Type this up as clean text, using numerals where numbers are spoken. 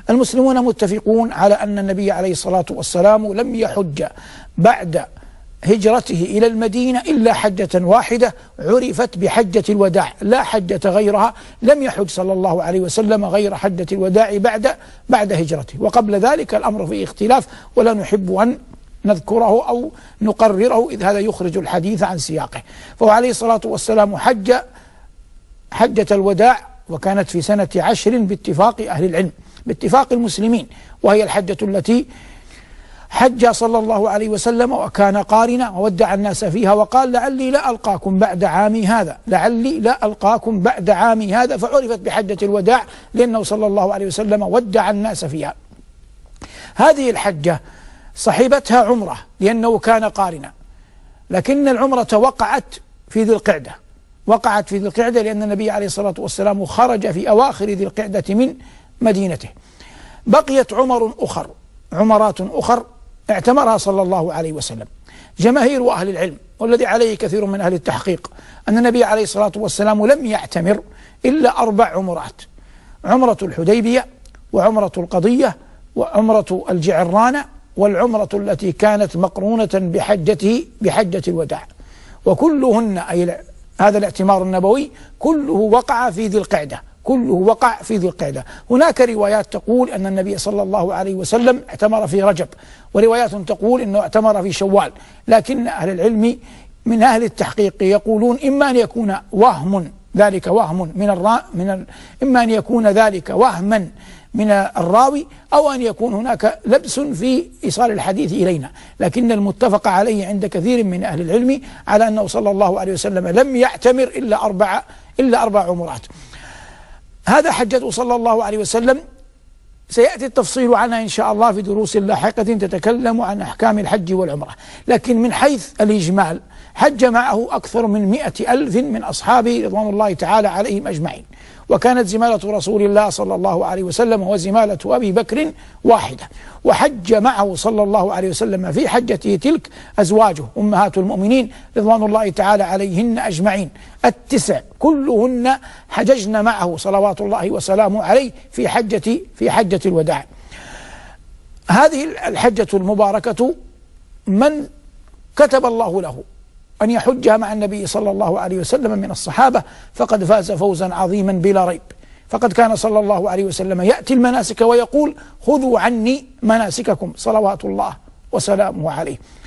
المسلمون متفقون على أن النبي عليه الصلاة والسلام لم يحج بعد هجرته إلى المدينة إلا حجة واحدة عرفت بحجة الوداع، لا حجة غيرها. لم يحج صلى الله عليه وسلم غير حجة الوداع بعد هجرته، وقبل ذلك الأمر فيه اختلاف ولا نحب أن نذكره أو نقرره إذ هذا يخرج الحديث عن سياقه. فهو عليه الصلاة والسلام حج حجة الوداع، وكانت في سنة 10 باتفاق أهل العلم، باتفاق المسلمين، وهي الحجة التي حج صلى الله عليه وسلم وكان قارنا وودع الناس فيها، وقال لعلي لا ألقاكم بعد عامي هذا، لعلي لا ألقاكم بعد عامي هذا، فعرفت بحجة الوداع لأنه صلى الله عليه وسلم ودع الناس فيها. هذه الحجة صحيبتها عمرة لأنه كان قارنا، لكن العمرة وقعت في ذي القعدة، وقعت في ذي القعدة لأن النبي عليه الصلاة والسلام خرج في أواخر ذي القعدة من مدينته. بقيت عمرات أخر اعتمرها صلى الله عليه وسلم. جماهير أهل العلم والذي عليه كثير من أهل التحقيق أن النبي عليه الصلاة والسلام لم يعتمر إلا 4 عمرات: عمرة الحديبية، وعمرة القضية، وعمرة الجعرانة، والعمرة التي كانت مقرونة بحجة الوداع، وكلهن أي هذا الاعتمار النبوي كله وقع في ذي القعدة، كله وقع في ذي القعدة. هناك روايات تقول أن النبي صلى الله عليه وسلم اعتمر في رجب، وروايات تقول أنه اعتمر في شوال، لكن أهل العلم من أهل التحقيق يقولون إما أن يكون ذلك وهم إما أن يكون ذلك وهما من الراوي، أو أن يكون هناك لبس في إيصال الحديث إلينا، لكن المتفق عليه عند كثير من أهل العلم على أنه صلى الله عليه وسلم لم يعتمر إلا 4 عمرات. هذا حجته صلى الله عليه وسلم، سيأتي التفصيل عنها إن شاء الله في دروس لاحقة تتكلم عن أحكام الحج والعمرة. لكن من حيث الإجمال حج معه أكثر من 100,000 من أصحابه رضوان الله تعالى عليهم أجمعين، وكانت زمالة رسول الله صلى الله عليه وسلم وزمالة أبي بكر واحدة. وحج معه صلى الله عليه وسلم في حجته تلك أزواجه أمهات المؤمنين رضوان الله تعالى عليهن أجمعين 9 كلهن حججن معه صلوات الله وسلامه عليه في حجة الوداع. هذه الحجة المباركة من كتب الله له أن يحجها مع النبي صلى الله عليه وسلم من الصحابة فقد فاز فوزا عظيما بلا ريب. فقد كان صلى الله عليه وسلم يأتي المناسك ويقول: خذوا عني مناسككم صلوات الله وسلامه عليه.